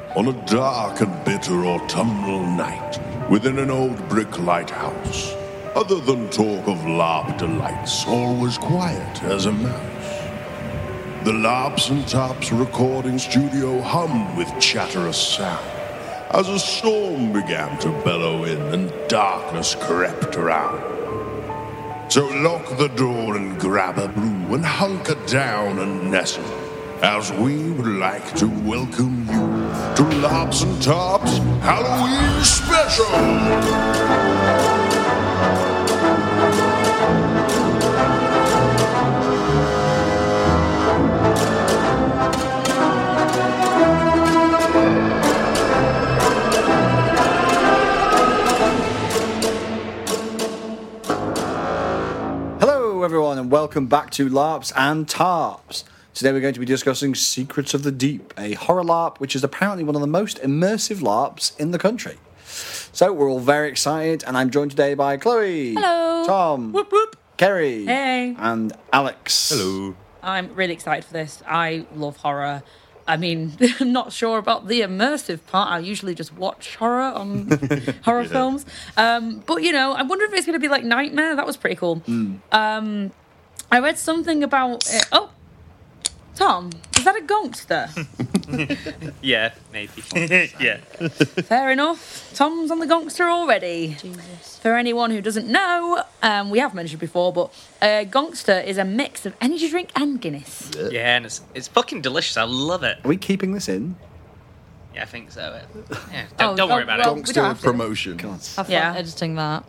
On a dark and bitter autumnal night, within an old brick lighthouse, other than talk of LARP delights, all was quiet as a mouse. The LARPs and Tops recording studio hummed with chatterous sound, as a storm began to bellow in and darkness crept around. So lock the door and grab a brew and hunker down and nestle, as we would like to welcome you to LARPs and Tops Halloween Special! Hello everyone and welcome back to LARPs and Tarps. Today we're going to be discussing Secrets of the Deep, a horror LARP which is apparently one of the most immersive LARPs in the country. So we're all very excited and I'm joined today by Chloe. Hello. Tom. Whoop whoop. Kerry. Hey. And Alex. Hello. I'm really excited for this. I love horror. I mean, I'm not sure about the immersive part. I usually just watch horror on horror films. But, you know, I wonder if it's going to be like Nightmare. That was pretty cool. I read something about it. Oh, Tom, is that a gongster? Yeah, maybe. Yeah. Fair enough. Tom's on the gongster already. Jesus. For anyone who doesn't know, we have mentioned before, but gongster is a mix of energy drink and Guinness. Yeah, and it's fucking delicious. I love it. Are we keeping this in? Yeah, I think so. Yeah, Oh, don't worry oh, about well, it. we don't have to. promotion. God. Have fun Yeah. editing that.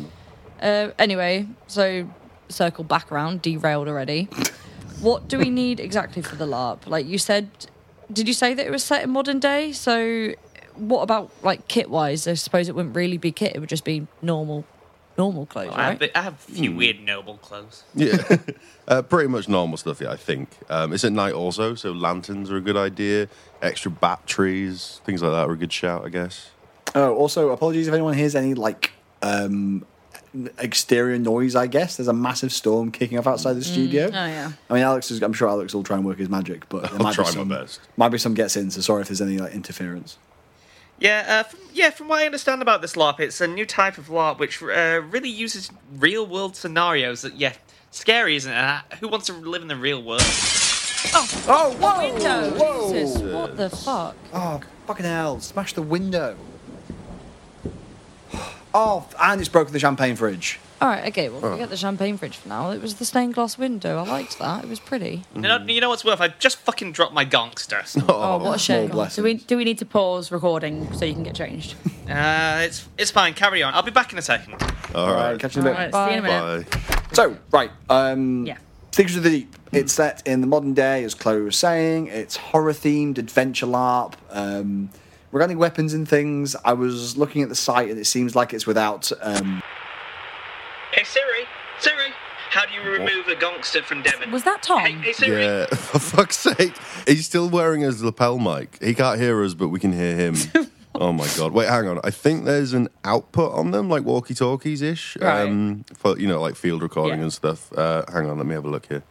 Anyway, so circle back around, derailed already. What do we need exactly for the LARP? Like you said, did you say that it was set in modern day? So what about like kit wise? I suppose it wouldn't really be kit, it would just be normal clothes, right? I have a few weird noble clothes. Yeah, pretty much normal stuff, yeah, I think. It's at night also, so lanterns are a good idea. Extra batteries, things like that are a good shout, I guess. Oh, also, apologies if anyone hears any, like, exterior noise, I guess. There's a massive storm kicking off outside the studio. Oh, yeah. I mean, I'm sure Alex will try and work his magic, but there I'll try my best. Might be some gets in, so sorry if there's any, like, interference. Yeah, from what I understand about this LARP, it's a new type of LARP which really uses real-world scenarios that, scary, isn't it? Who wants to live in the real world? Oh, whoa! Window. Whoa! Jesus, what the fuck? Oh, fucking hell. Smash the window. Oh, and it's broken the champagne fridge. All right, okay, well, forget the champagne fridge for now. It was the stained glass window. I liked that. It was pretty. You know what's worth? I just fucking dropped my gongster. Oh, what a shame. Small Do blessing. we need to pause recording so you can get changed? It's fine. Carry on. I'll be back in a second. All right. Catch you in a All bit. right, see you in a minute. Bye. So, right. Yeah. Secrets of the Deep. It's set in the modern day, as Chloe was saying. It's horror-themed, adventure LARP. Regarding weapons and things, I was looking at the site and it seems like it's without... Hey Siri, how do you remove a gongster from Devon? Was that Tom? Hey Siri. Yeah, for fuck's sake. He's still wearing his lapel mic. He can't hear us, but we can hear him. Oh my God. Wait, hang on. I think there's an output on them, like walkie-talkies-ish, Right. for, like field recording Yeah. and stuff. Hang on, let me have a look here.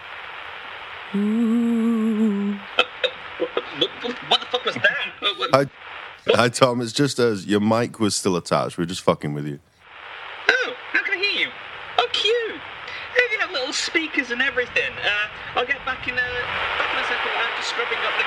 What the fuck was that? Hi, Tom. It's just us. Your mic was still attached. We're just fucking with you. Oh, how can I hear you? Oh, cute. Hey, you have little speakers and everything. I'll get back in a second. I'm just scrubbing up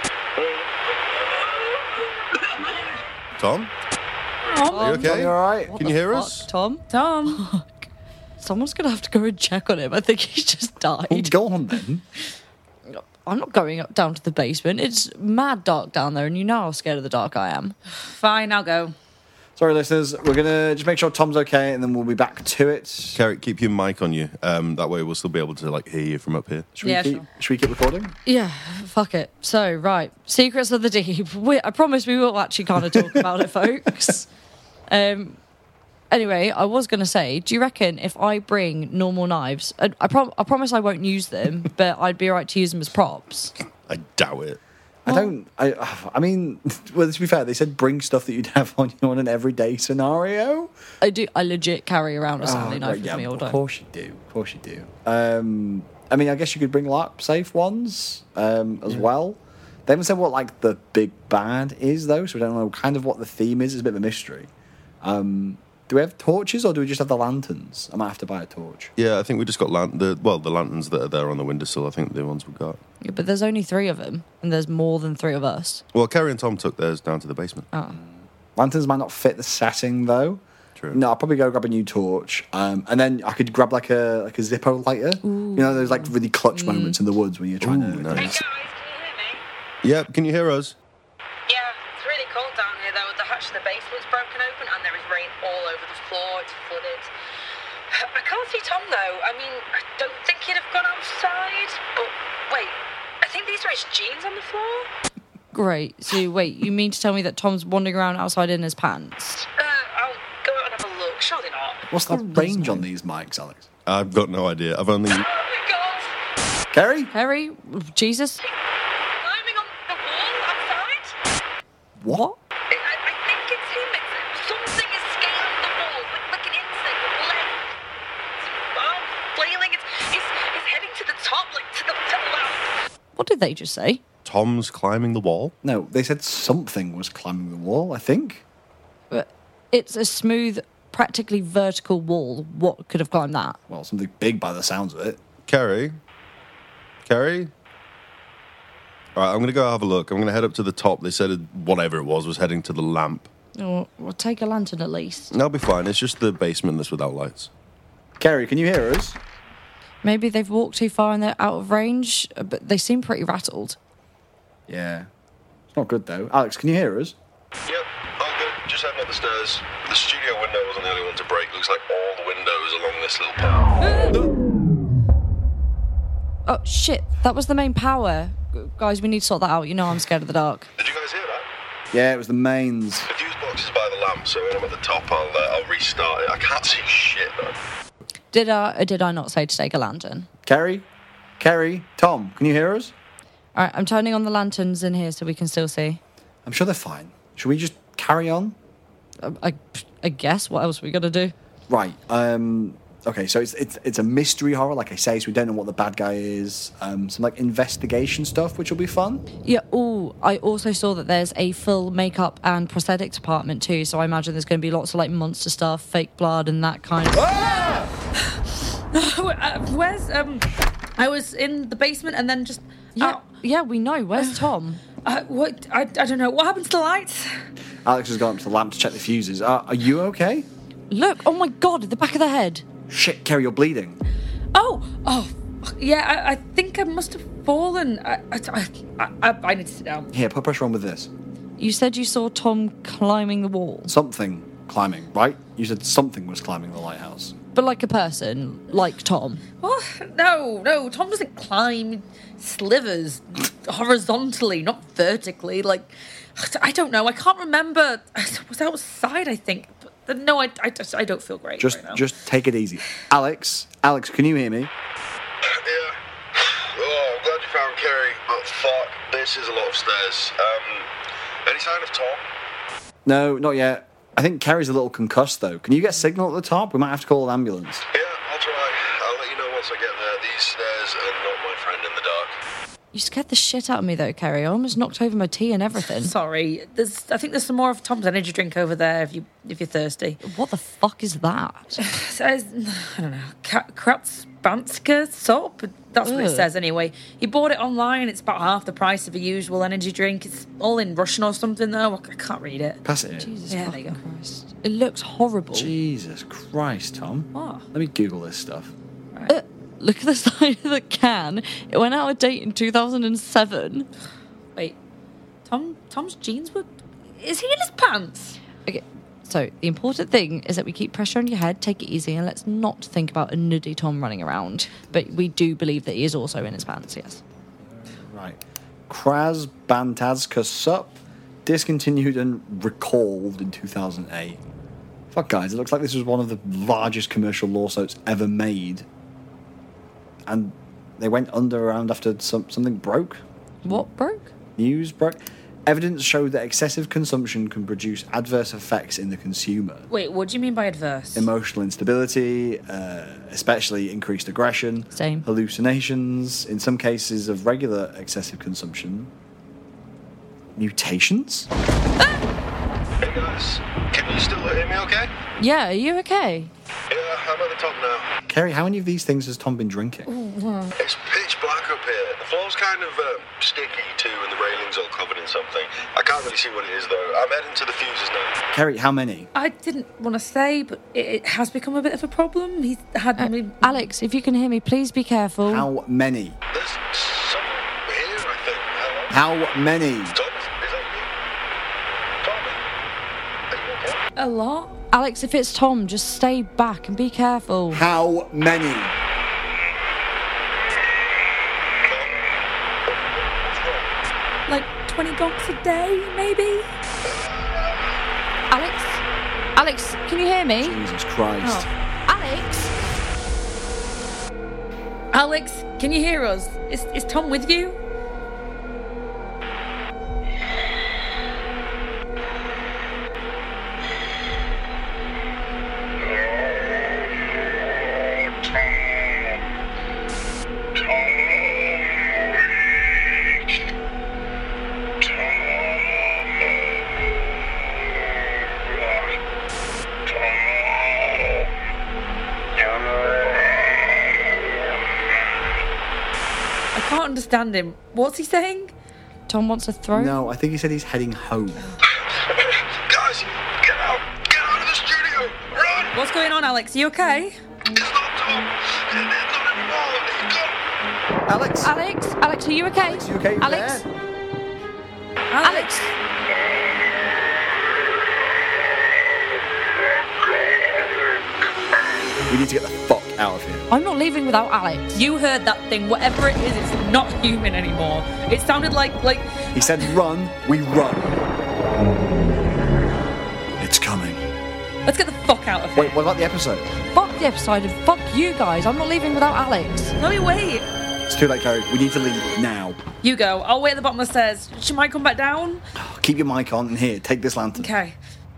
the gongs. Tom? Tom? Are you okay? You all right? What Can the you hear fuck, us? Tom? Tom? Someone's going to have to go and check on him. I think he's just Well, died. go on then. I'm not going up down to the basement. It's mad dark down there, and you know how scared of the dark I am. Fine, I'll go. Sorry, listeners. We're going to just make sure Tom's okay and then we'll be back to it. Carrie, keep your mic on you. That way we'll still be able to hear you from up here. Should we, Yeah, keep, sure. should we keep recording? Yeah, fuck it. So, right. Secrets of the Deep. I promise we will actually kind of talk about it, folks. Anyway, I was going to say, do you reckon if I bring normal knives, I promise I won't use them, but I'd be alright to use them as props? I doubt it. I mean, well, to be fair, they said bring stuff that you'd have on you on an everyday scenario. I do. I legit carry around a Stanley knife right, with yeah, me all of day. course you do. Of course you do. I mean, I guess you could bring LARP safe ones as well. They haven't said what like the big bad is though, so we don't know kind of what the theme is. It's a bit of a mystery. Do we have torches or do we just have the lanterns? I might have to buy a torch. Yeah, I think we just got the lanterns that are there on the windowsill. I think the ones we got. Yeah, but there's only 3 of them, and there's more than 3 of us. Well, Kerry and Tom took theirs down to the basement. Oh. Lanterns might not fit the setting though. True. No, I'll probably go grab a new torch, and then I could grab like a Zippo lighter. You know, those like really clutch moments in the woods when you're trying to. Nice. Hey guys, can you hear me? Yeah, can you hear us? Yeah, it's really cold down here though. The hatch to the basement's broken open and there is rain all over the floor. It's flooded. I can't see Tom though. I mean, I don't think he'd have gone outside. But wait, I think these are his jeans on the floor. Great. So, wait, you mean to tell me that Tom's wandering around outside in his pants? I'll go out and have a look. Surely not. What's the range on these mics, Alex? I've got no idea. I've only. Oh my god! Kerry? Harry? Jesus? Climbing on the wall outside? What? I think it's him. Something is scaling the wall like an insect with legs. Some arms flailing. It's heading to the top, like to the left. What did they just say? Tom's climbing the wall. No, they said something was climbing the wall, I think. But it's a smooth, practically vertical wall. What could have climbed that? Well, something big by the sounds of it. Kerry? Kerry? All right, I'm going to go have a look. I'm going to head up to the top. They said whatever it was heading to the lamp. Oh, we'll take a lantern at least. That'll be fine. It's just the basement that's without lights. Kerry, can you hear us? Maybe they've walked too far and they're out of range, but they seem pretty rattled. Yeah. It's not good though. Alex, can you hear us? Yep, all good. Just heading up the stairs. The studio window wasn't the only one to break. Looks like all the windows along this little path. Oh, shit. That was the main power. Guys, we need to sort that out. You know I'm scared of the dark. Did you guys hear that? Yeah, it was the mains. The fuse box is by the lamp, so when I'm at the top, I'll restart it. I can't see shit, though. Did I not say to take a lantern? Kerry? Tom, can you hear us? All right, I'm turning on the lanterns in here so we can still see. I'm sure they're fine. Should we just carry on? I guess. What else are we going to do? Right. Okay, so it's a mystery horror, like I say, so we don't know what the bad guy is. Some like investigation stuff, which will be fun. Yeah, I also saw that there's a full makeup and prosthetic department too, so I imagine there's going to be lots of like monster stuff, fake blood and that kind of... Where's I was in the basement and then just Yeah, we know. Where's Tom? what I don't know what happened to the lights. Alex has gone up to the lamp to check the fuses. Are you okay? Look, oh my god, the back of the head. Shit, Kerry, you're bleeding. Oh, yeah. I think I must have fallen. I need to sit down. Here, put pressure on with this. You said you saw Tom climbing the wall, Something climbing, right? You said something was climbing the lighthouse. but like a person, like Tom. What? No. Tom doesn't climb. He slivers horizontally, not vertically. Like, I don't know. I can't remember. I was outside, I think. But no, I don't feel great right now. Just take it easy. Alex, can you hear me? Yeah. Oh, I'm glad you found Kerry, but fuck, this is a lot of stairs. Any sign of Tom? No, not yet. I think Kerry's a little concussed, though. Can you get signal at the top? We might have to call an ambulance. Yeah, I'll try. I'll let you know once I get there. These stairs are not my friend in the dark. You scared the shit out of me though, Kerry. I almost knocked over my tea and everything. Sorry. I think there's some more of Tom's energy drink over there if you're thirsty. What the fuck is that? Says, I don't know, Kratzbanska soap? That's what it Ugh. says anyway. He bought it online. It's about half the price of a usual energy drink. It's all in Russian or something, though. I can't read it. Pass it here. Jesus Yeah, there you fucking Christ. It looks horrible. Jesus Christ, Tom. What? Let me Google this stuff. Look at the side of the can. It went out of date in 2007. Wait. Tom's jeans were... Is he in his pants? Okay, so the important thing is that we keep pressure on your head, take it easy, and let's not think about a nudie Tom running around. But we do believe that he is also in his pants, yes. Right. Krasbantazka Sup, discontinued and recalled in 2008. Fuck, guys, it looks like this was one of the largest commercial lawsuits ever made. And they went underground after something broke. What broke? News broke. Evidence showed that excessive consumption can produce adverse effects in the consumer. Wait, what do you mean by adverse? Emotional instability, especially increased aggression, Same. hallucinations, in some cases of regular excessive consumption. Mutations? Hey guys, can you still hear me okay? Yeah, are you okay? Yeah, I'm at the top now. Kerry, how many of these things has Tom been drinking? It's pitch black up here. The floor's kind of sticky too, and the railing's all covered in something. I can't really see what it is though. I'm heading to the fuses now. Kerry, how many? I didn't want to say, but it has become a bit of a problem. He's had me. Alex, if you can hear me, please be careful. How many? There's someone here, I think. Hello? How many? Thomas, is that you? Tommy? Are you okay? A lot. Alex, if it's Tom, just stay back and be careful. How many? Like 20 gonks a day, maybe? Alex, can you hear me? Jesus Christ. Alex? Alex, can you hear us? Is Tom with you? I can't understand him. What's he saying? Tom wants a throat? No, I think he said he's heading home. Guys, get out! Get out of the studio! Run! What's going on, Alex? You okay? It's not Tom! It's not anymore! He's gone! Alex? Alex, are you okay? Alex, you okay? You Alex? there? Alex? We need to get the fuck out of here. I'm not leaving without Alex. You heard that thing. Whatever it is, it's not human anymore. It sounded like He said run, we run. It's coming. let's get the fuck out of here. Wait, what about the episode? Fuck the episode and fuck you guys. I'm not leaving without Alex. No, wait. It's too late, Kerry. We need to leave now. You go. I'll wait at the bottom of the stairs. She might come back down. Keep your mic on and here, take this lantern. Okay.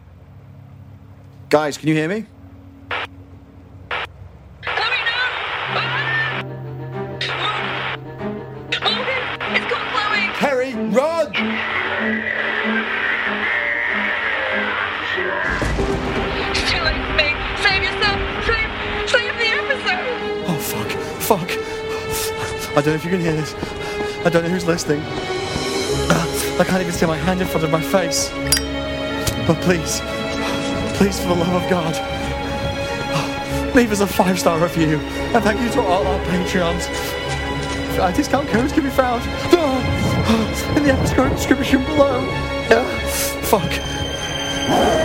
Guys, can you hear me? Chloe, no! It's got Chloe! Kerry, run! It's too late for me. Save yourself! Save the episode! Oh, fuck. I don't know if you can hear this. I don't know who's listening. I can't even see my hand in front of my face. But please, for the love of God, leave us a 5-star review. And thank you to all our Patreons. Discount codes can be found in the episode description below. Fuck.